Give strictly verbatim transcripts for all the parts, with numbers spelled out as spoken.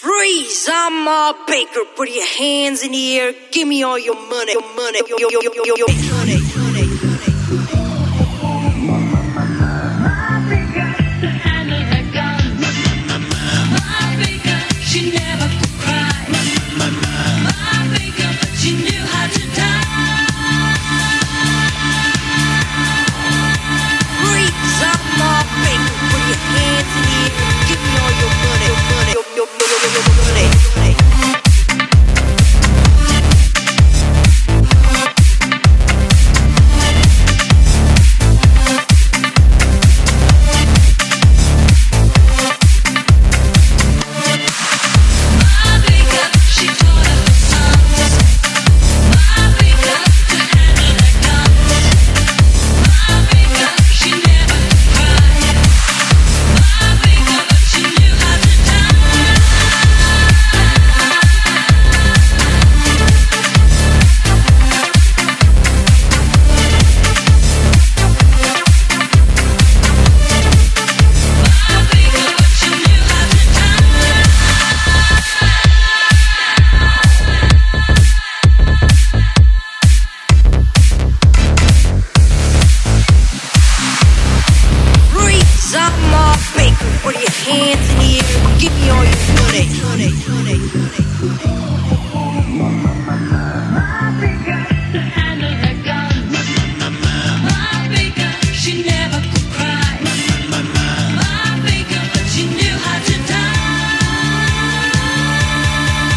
Freeze, I'm a baker. Put your hands in the air. Give me all your money, your money, your, your, your, your, your, your money, money, money.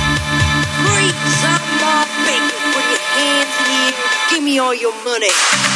All your money.